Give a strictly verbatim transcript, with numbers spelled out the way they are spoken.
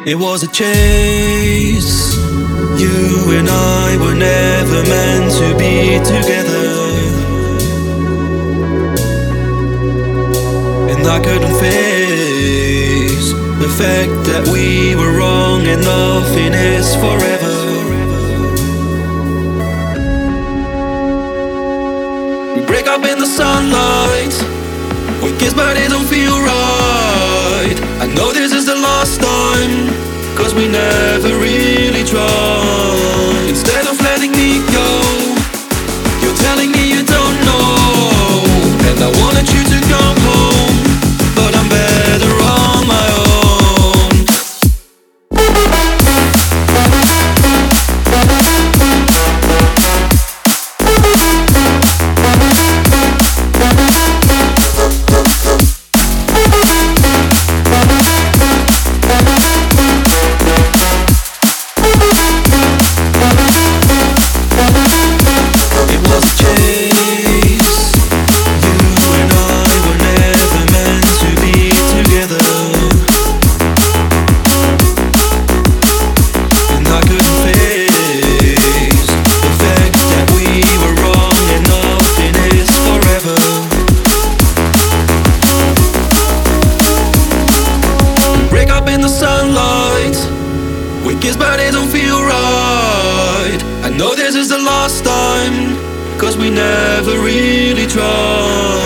It was a chase. You and I were never meant to be together, and I couldn't face the fact that we were wrong and nothing is forever. We break up in the sunlight, we kiss but it don't feel right. I know this is the last time, cause we never really tried. Instead of letting me go, you're telling me you don't know. And I wanted you to come home, but I'm better on my own. We kiss but it don't feel right. I know this is the last time, cause we never really tried.